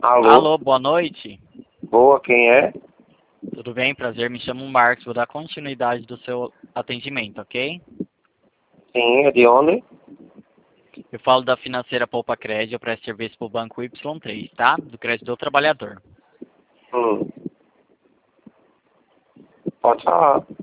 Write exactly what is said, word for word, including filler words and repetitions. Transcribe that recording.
Alô? Alô, boa noite. Boa, quem é? Tudo bem? Prazer, me chamo Marcos. Vou dar continuidade do seu atendimento, ok? Sim, é de onde? Eu falo da financeira Poupa Crédito, eu presto serviço para o Banco Y três, tá? Do crédito do trabalhador. Hum. Pode falar.